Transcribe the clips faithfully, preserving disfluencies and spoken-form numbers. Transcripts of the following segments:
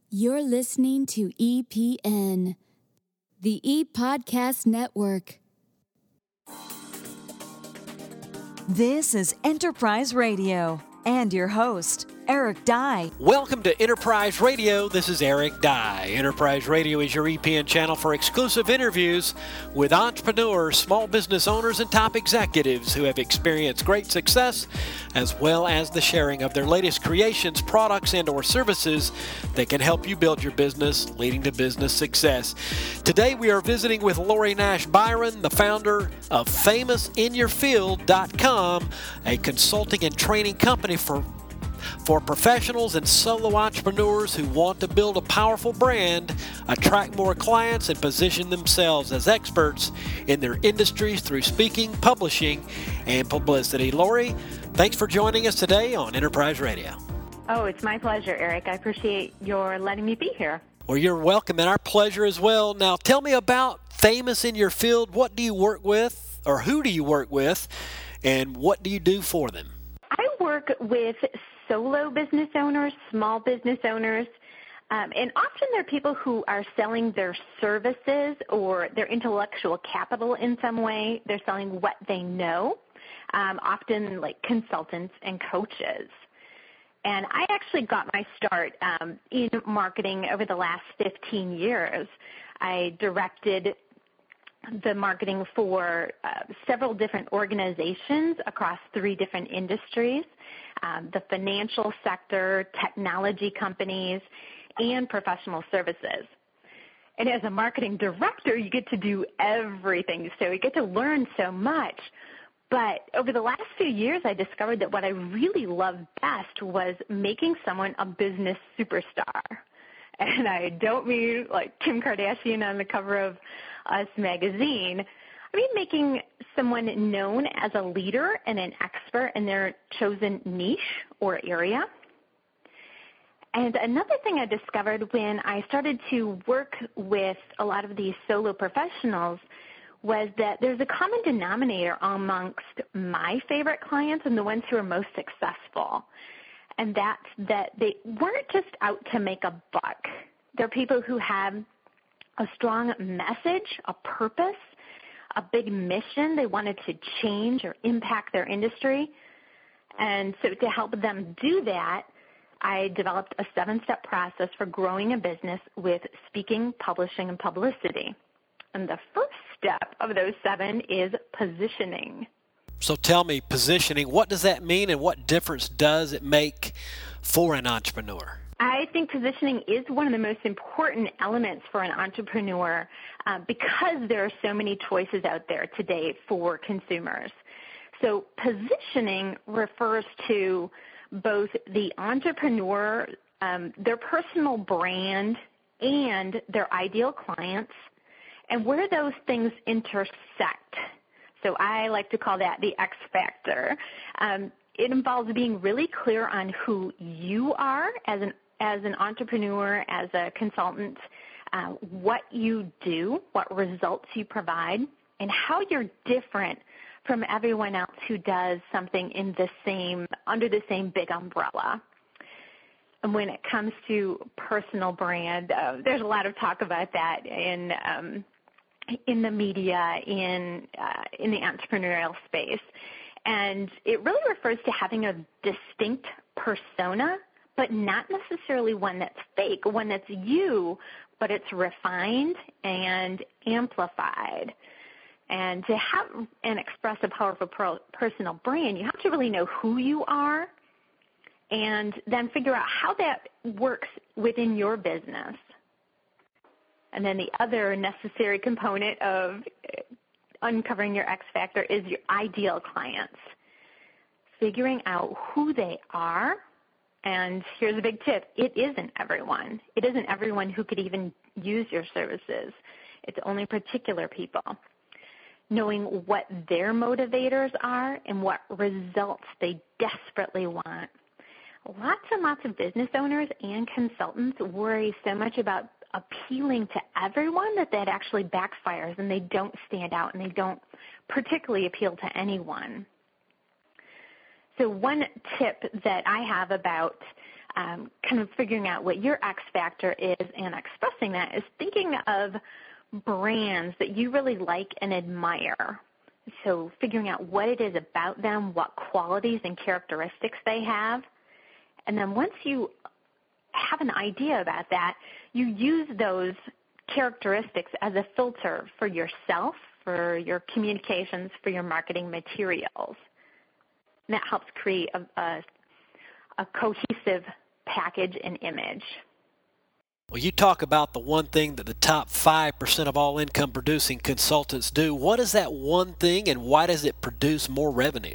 You're listening to E P N, the E-Podcast Network. This is Enterprise Radio and your host, Eric Dye. Welcome to Enterprise Radio. This is Eric Dye. Enterprise Radio is your E P N channel for exclusive interviews with entrepreneurs, small business owners, and top executives who have experienced great success, as well as the sharing of their latest creations, products, and or services that can help you build your business, leading to business success. Today we are visiting with Lori Nash Byron, the founder of famous in your field dot com, a consulting and training company for for professionals and solo entrepreneurs who want to build a powerful brand, attract more clients, and position themselves as experts in their industries through speaking, publishing, and publicity. Lori, thanks for joining us today on Enterprise Radio. Oh, it's my pleasure, Eric. I appreciate your letting me be here. Well, you're welcome, and our pleasure as well. Now, tell me about Famous in Your Field. What do you work with, or who do you work with, and what do you do for them? I work with solo business owners, small business owners, um, and often they're people who are selling their services or their intellectual capital in some way. They're selling what they know, um, often like consultants and coaches. And I actually got my start um, in marketing over the last fifteen years. I directed the marketing for uh, several different organizations across three different industries, um, the financial sector, technology companies, and professional services. And as a marketing director, you get to do everything, so you get to learn so much. But over the last few years, I discovered that what I really loved best was making someone a business superstar. And I don't mean like Kim Kardashian on the cover of Us magazine. I mean making someone known as a leader and an expert in their chosen niche or area. And another thing I discovered when I started to work with a lot of these solo professionals was that there's a common denominator amongst my favorite clients and the ones who are most successful. And that's that they weren't just out to make a buck. They're people who have a strong message, a purpose, a big mission. They wanted to change or impact their industry. And so to help them do that, I developed a seven-step process for growing a business with speaking, publishing, and publicity. And the first step of those seven is positioning. So tell me, positioning, what does that mean and what difference does it make for an entrepreneur? I think positioning is one of the most important elements for an entrepreneur uh, because there are so many choices out there today for consumers. So positioning refers to both the entrepreneur, um, their personal brand, and their ideal clients, and where those things intersect. So I like to call that the X factor. Um, it involves being really clear on who you are as an as an entrepreneur, as a consultant, uh, what you do, what results you provide, and how you're different from everyone else who does something in the same under the same big umbrella. And when it comes to personal brand, uh, there's a lot of talk about that in um, in the media, in uh, in the entrepreneurial space. And it really refers to having a distinct persona, but not necessarily one that's fake, one that's you, but it's refined and amplified. And to have and express a powerful per- personal brand, you have to really know who you are and then figure out how that works within your business. And then the other necessary component of uncovering your X factor is your ideal clients. Figuring out who they are, and here's a big tip, it isn't everyone. It isn't everyone who could even use your services. It's only particular people. Knowing what their motivators are and what results they desperately want. Lots and lots of business owners and consultants worry so much about appealing to everyone that that actually backfires and they don't stand out and they don't particularly appeal to anyone. So one tip that I have about um, kind of figuring out what your X factor is and expressing that is thinking of brands that you really like and admire. So figuring out what it is about them, what qualities and characteristics they have. And then once you have an idea about that, you use those characteristics as a filter for yourself, for your communications, for your marketing materials. And that helps create a, a, a cohesive package and image. Well, you talk about the one thing that the top five percent of all income producing consultants do. What is that one thing, and why does it produce more revenue?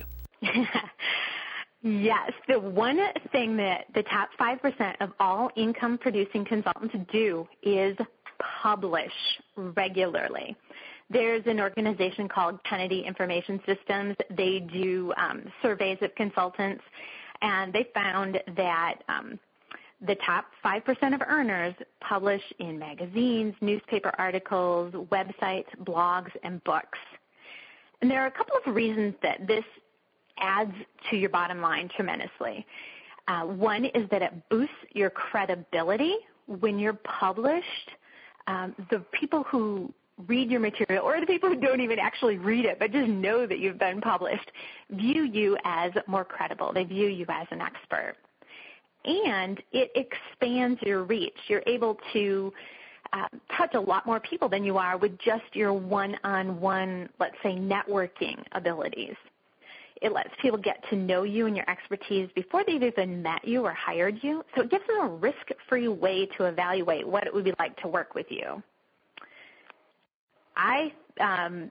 Yes, the one thing that the top five percent of all income producing consultants do is publish regularly. There's an organization called Kennedy Information Systems. They do um, surveys of consultants, and they found that um, the top five percent of earners publish in magazines, newspaper articles, websites, blogs, and books. And there are a couple of reasons that this adds to your bottom line tremendously. Uh, one is that it boosts your credibility when you're published. Um, the people who read your material, or the people who don't even actually read it but just know that you've been published, view you as more credible. They view you as an expert. And it expands your reach. You're able to uh, touch a lot more people than you are with just your one-on-one, let's say, networking abilities. It lets people get to know you and your expertise before they've even met you or hired you. So it gives them a risk-free way to evaluate what it would be like to work with you. I um,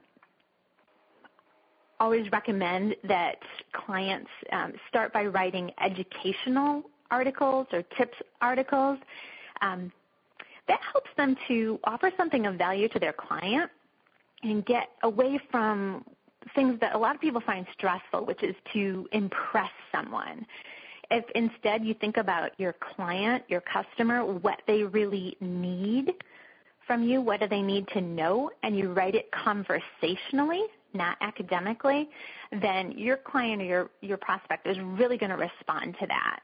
always recommend that clients um, start by writing educational articles or tips articles. Um, that helps them to offer something of value to their client and get away from things that a lot of people find stressful, which is to impress someone. If instead you think about your client, your customer, what they really need from you, what do they need to know, and you write it conversationally, not academically, then your client or your, your prospect is really going to respond to that.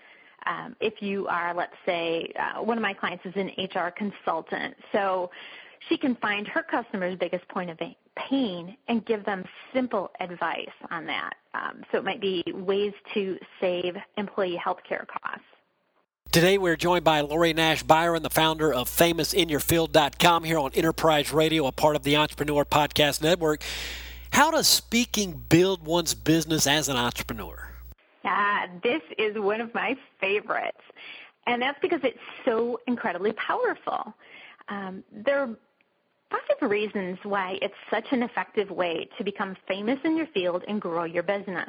Um, if you are, let's say, uh, one of my clients is an H R consultant, so she can find her customer's biggest point of pain and give them simple advice on that. Um, so it might be ways to save employee health care costs. Today we're joined by Lori Nash Byron, the founder of famous in your field dot com, here on Enterprise Radio, a part of the Entrepreneur Podcast Network. How does speaking build one's business as an entrepreneur? Ah, this is one of my favorites, and that's because it's so incredibly powerful. Um, there are five reasons why it's such an effective way to become famous in your field and grow your business.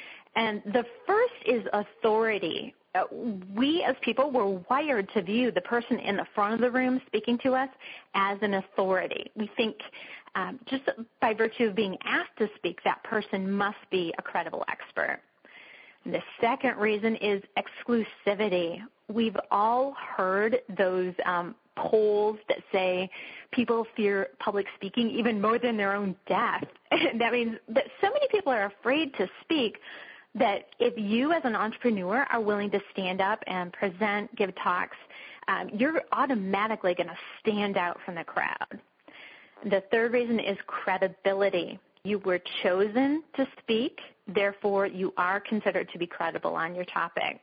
And the first is authority. Uh, we as people were wired to view the person in the front of the room speaking to us as an authority. We think um, just by virtue of being asked to speak, that person must be a credible expert. The second reason is exclusivity. We've all heard those um, polls that say people fear public speaking even more than their own death. That means that so many people are afraid to speak that if you as an entrepreneur are willing to stand up and present, give talks, um, you're automatically going to stand out from the crowd. The third reason is credibility. You were chosen to speak, therefore you are considered to be credible on your topic.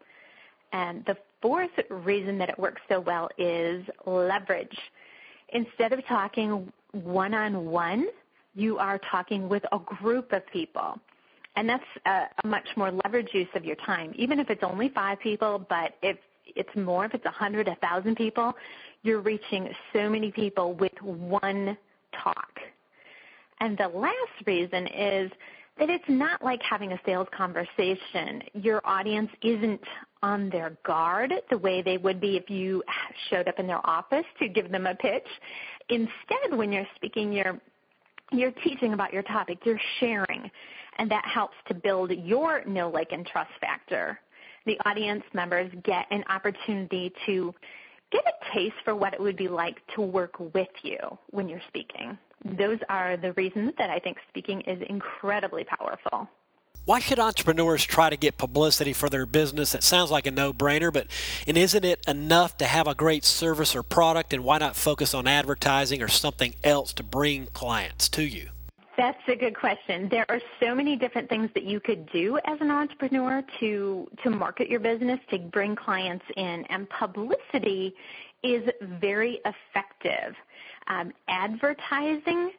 And the fourth reason that it works so well is leverage. Instead of talking one-on-one, you are talking with a group of people. And that's a, a much more leveraged use of your time. Even if it's only five people, but if it's more, if it's a hundred, a thousand people, you're reaching so many people with one talk. And the last reason is that it's not like having a sales conversation. Your audience isn't on their guard the way they would be if you showed up in their office to give them a pitch. Instead, when you're speaking, you're you're teaching about your topic, you're sharing, and that helps to build your know, like, and trust factor. The audience members get an opportunity to get a taste for what it would be like to work with you when you're speaking. Those are the reasons that I think speaking is incredibly powerful. Why should entrepreneurs try to get publicity for their business? It sounds like a no-brainer, but and isn't it enough to have a great service or product, and why not focus on advertising or something else to bring clients to you? That's a good question. There are so many different things that you could do as an entrepreneur to, to market your business, to bring clients in, and publicity is very effective. Um, advertising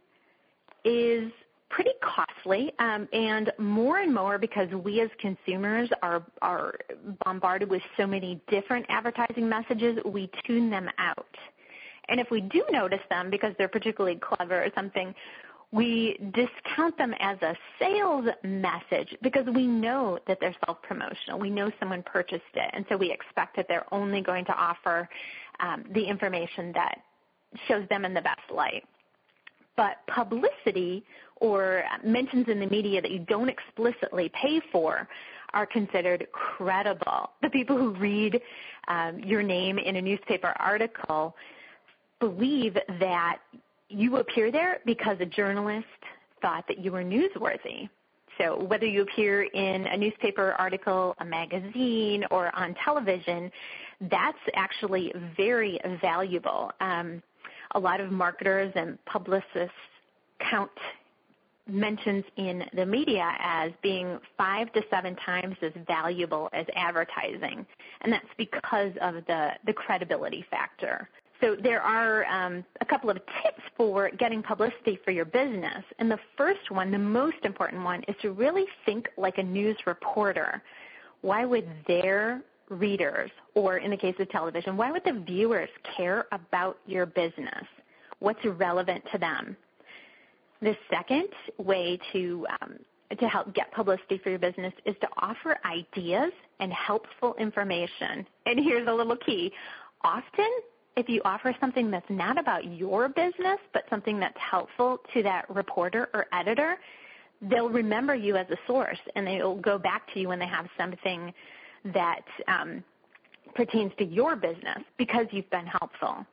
is pretty costly, um, and more and more because we as consumers are are bombarded with so many different advertising messages, we tune them out. And if we do notice them because they're particularly clever or something, we discount them as a sales message because we know that they're self-promotional. We know someone purchased it, and so we expect that they're only going to offer um, the information that shows them in the best light. But publicity or mentions in the media that you don't explicitly pay for are considered credible. The people who read um, your name in a newspaper article believe that you appear there because a journalist thought that you were newsworthy. So whether you appear in a newspaper article, a magazine, or on television, that's actually very valuable. Um, a lot of marketers and publicists count mentions in the media as being five to seven times as valuable as advertising, and that's because of the, the credibility factor. So there are um, a couple of tips for getting publicity for your business, and the first one, the most important one, is to really think like a news reporter. Why would their readers, or in the case of television, why would the viewers care about your business? What's relevant to them? The second way to um, to help get publicity for your business is to offer ideas and helpful information. And here's a little key. Often, if you offer something that's not about your business, but something that's helpful to that reporter or editor, they'll remember you as a source, and they'll go back to you when they have something that um, pertains to your business because you've been helpful.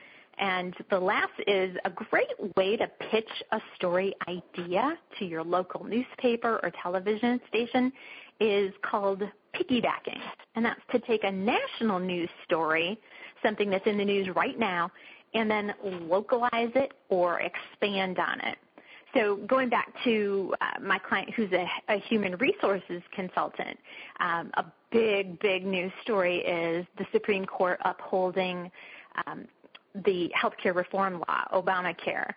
And the last is a great way to pitch a story idea to your local newspaper or television station is called piggybacking. And that's to take a national news story, something that's in the news right now, and then localize it or expand on it. So going back to uh, my client who's a, a human resources consultant, um, a big, big news story is the Supreme Court upholding um, the healthcare reform law, Obamacare.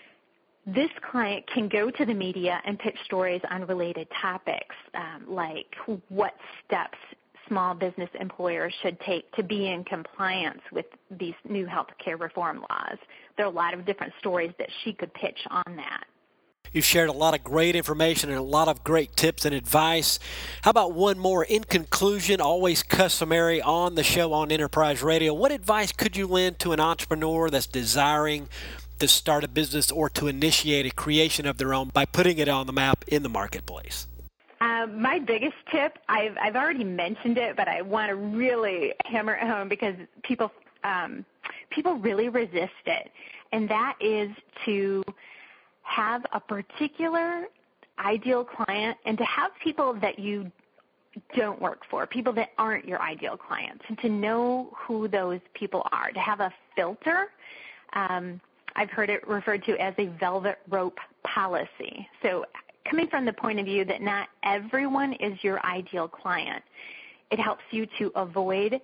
This client can go to the media and pitch stories on related topics, um, like what steps small business employers should take to be in compliance with these new healthcare reform laws. There are a lot of different stories that she could pitch on that. You've shared a lot of great information and a lot of great tips and advice. How about one more? In conclusion, always customary on the show on Enterprise Radio, what advice could you lend to an entrepreneur that's desiring to start a business or to initiate a creation of their own by putting it on the map in the marketplace? Uh, my biggest tip, I've, I've already mentioned it, but I want to really hammer it home because people, um, people really resist it, and that is to have a particular ideal client and to have people that you don't work for, people that aren't your ideal clients, and to know who those people are, to have a filter. Um, I've heard it referred to as a velvet rope policy. So coming from the point of view that not everyone is your ideal client, it helps you to avoid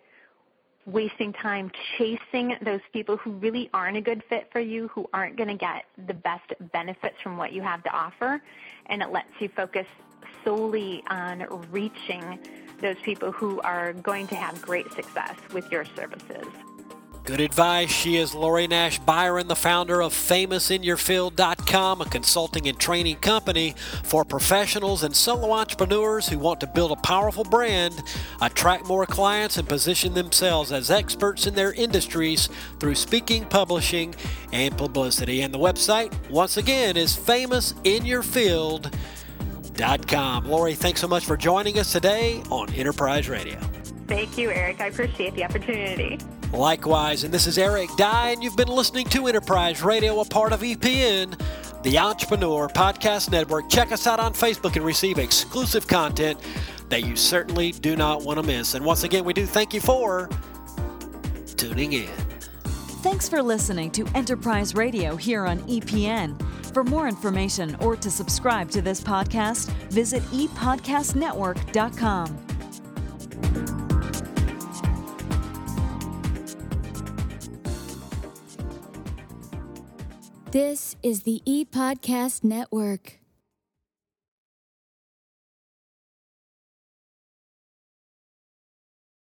wasting time chasing those people who really aren't a good fit for you, who aren't going to get the best benefits from what you have to offer, and it lets you focus solely on reaching those people who are going to have great success with your services. Good advice. She is Lori Nash Byron, the founder of famous in your field dot com, a consulting and training company for professionals and solo entrepreneurs who want to build a powerful brand, attract more clients, and position themselves as experts in their industries through speaking, publishing, and publicity. And the website, once again, is famous in your field dot com. Lori, thanks so much for joining us today on Enterprise Radio. Thank you, Eric. I appreciate the opportunity. Likewise, and this is Eric Dye, and you've been listening to Enterprise Radio, a part of E P N, the Entrepreneur Podcast Network. Check us out on Facebook and receive exclusive content that you certainly do not want to miss. And once again, we do thank you for tuning in. Thanks for listening to Enterprise Radio here on E P N. For more information or to subscribe to this podcast, visit e podcast network dot com. This is the E-Podcast Network.